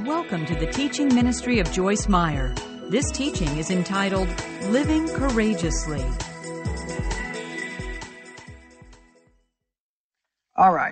Welcome to the teaching ministry of Joyce Meyer. This teaching is entitled, Living Courageously. All right.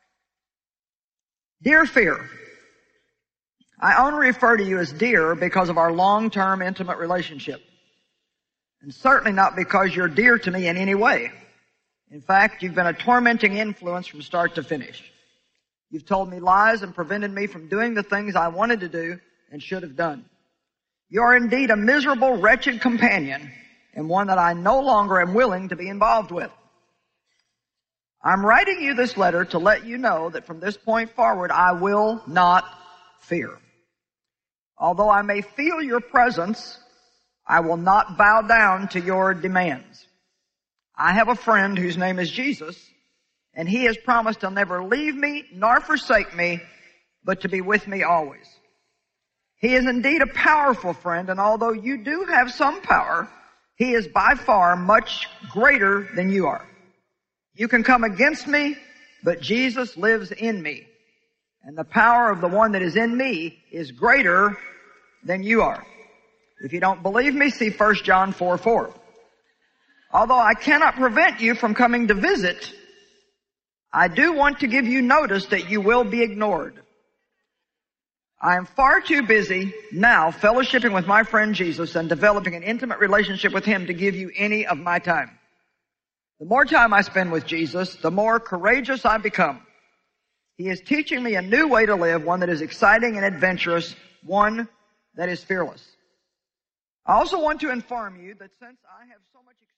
Dear Fear, I only refer to you as dear because of our long-term intimate relationship, and certainly not because you're dear to me in any way. In fact, you've been a tormenting influence from start to finish. You've told me lies and prevented me from doing the things I wanted to do and should have done. You are indeed a miserable, wretched companion, and one that I no longer am willing to be involved with. I'm writing you this letter to let you know that from this point forward, I will not fear. Although I may feel your presence, I will not bow down to your demands. I have a friend whose name is Jesus, and he has promised to never leave me nor forsake me, but to be with me always. He is indeed a powerful friend, and although you do have some power, he is by far much greater than you are. You can come against me, but Jesus lives in me, and the power of the one that is in me is greater than you are. If you don't believe me, see 1 John 4:4. Although I cannot prevent you from coming to visit, I do want to give you notice that you will be ignored. I am far too busy now fellowshipping with my friend Jesus and developing an intimate relationship with him to give you any of my time. The more time I spend with Jesus, the more courageous I become. He is teaching me a new way to live, one that is exciting and adventurous, one that is fearless. I also want to inform you that since I have so much